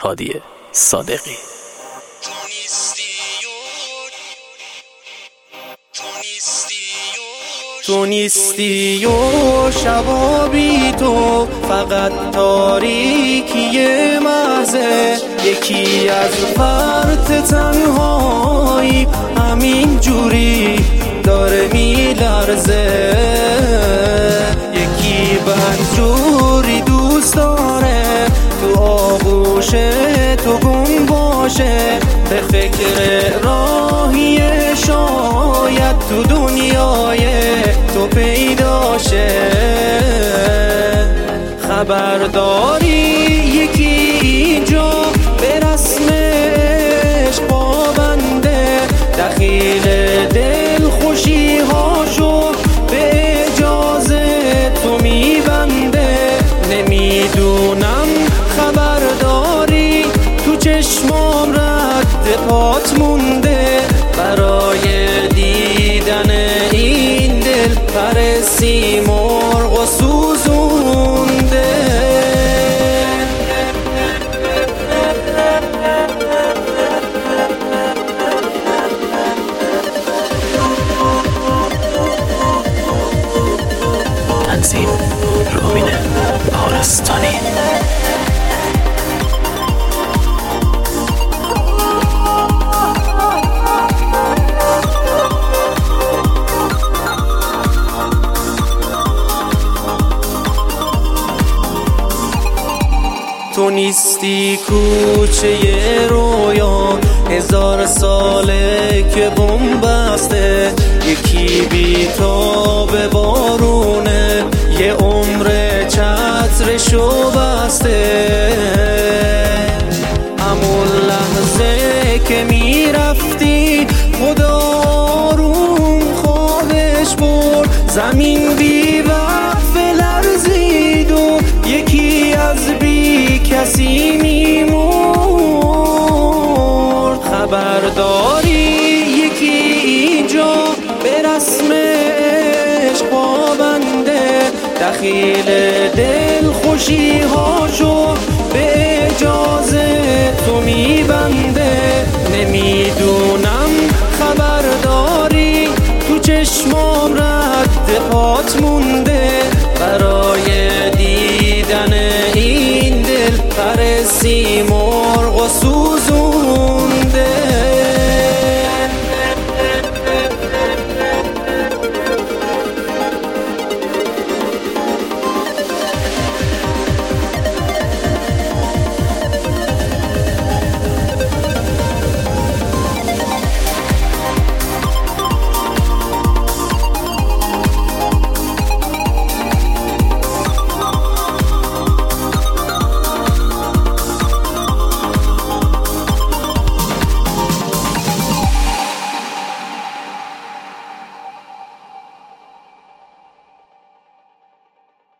هادی صادقی. تو نیستی و شبا بی تو فقط تاریکی محضه، یکی از فرط تنهایی همین جوری داره میلرزه، یکی بدجوری دوست داره تو آغوش تو گم باشه، به فکر راهی شاید تو دنیای تو پیدا شه. خبرداری یکی اینجا به رسم عشق پابنده، دخیل دل خوشی هاشو به اجازه تو میبنده، نمیدونم خبرداری تو چشمام رد پات مونده، برای دیدن این دل پر سیمرغ و سوزونده. تنظیم روبین بهارستانی. تو نیستی کوچه رویا، 1000 ساله که بم بسته، یکی بی تاب بارونه یه عمر چترشو بسته، همون لحظه که میرفتی خدا آروم خوابش برد، زمین بی وقف لرزید و یکی از بی کسی میمرد. خبرداری یکی اینجا به رسم عشق پابنده، دخیل دل خوشی هاشو به اجازه تو میبنده، نمیدونم خبرداری تو چشمام رد پات مونده، برای دیدن این دل پر سیمرغ و